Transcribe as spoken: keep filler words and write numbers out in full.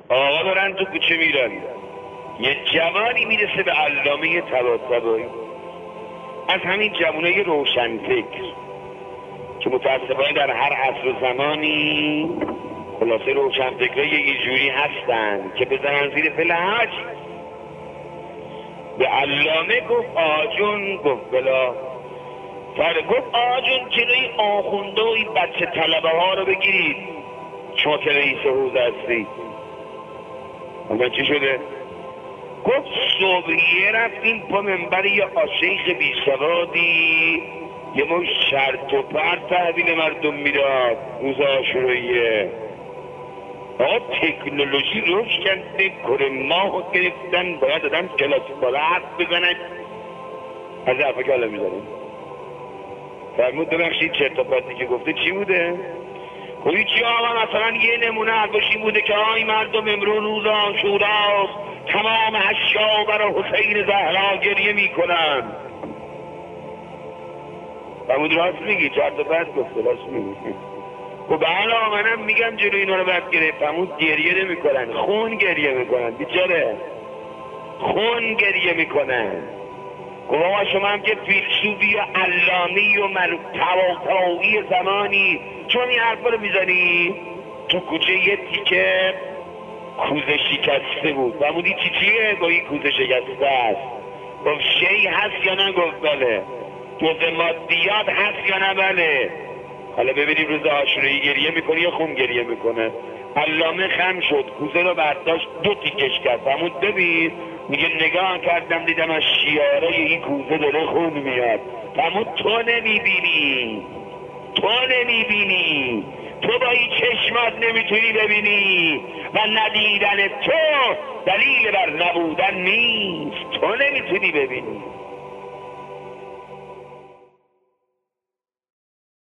آقا دارن تو کوچه میرن، یه جوانی میرسه به علامه طباطبایی، از همین جوانای روشنفکر که متاسفانه در هر عصر و زمانی خلاصه روشنفکرای یه جوری هستن که بزنن زیر فلج. به علامه گفت آجون، گفت بلا فر گفت آجون جلوی آخونده و این بچه طلبه ها رو بگیرید، شما که رئیس حوزه هستی. اون چی شده؟ گفت صبحیه رفتیم پا منبر یه آشیخ بی سوادی یه مو شرط و پرت تحویل مردم میداد روز عاشوراییه. آقا تکنولوژی روش کرده، کره ماه گرفتن، باید دادن کلاس بالا حرف بزنن. از حرفا که حالا میزنن فرمود ببخشید چرت و پرتی که گفته چی بوده؟ خب چی آقا مثلا یه نمونه حرفش این بوده که آی مردم امرو روز عاشوراست، تمام حشا برای حسین زهرا گریه میکنن. فرمود راست میگی، چرت و پرت گفته، راست میگی. خب بله منم میگم جلو اینا رو بد گرفت. فرمود گریه نمیکنن، خون گریه میکنن، بیچاره خون گریه میکنن. خب آقا شما هم که فیلسوفی و علانی و طباطبایی زمانی چون این حرفا رو میزنی؟ تو کوچه یه تیکه کوزه شکسته بود. فرمودی چی چیه؟ گویی کوزه شکسته است. گفت شی هست یا نه؟ گفت بله. جزء مادیات هست یا نه؟ بله. حالا ببینیم روز عاشورایی گریه میکنه یا خون گریه میکنه. علامه خم شد، کوزه رو برداشت دو تیکش کرد. فرمود ببین، میگه نگاه کردم دیدم از شیاره این کوزه داره خون میاد. فرمود تو نمیبینی، تو نمیبینی، تو با این چشمات نمیتونی ببینی و ندیدن تو دلیل بر نبودن نیست. تو نمیتونی ببینی.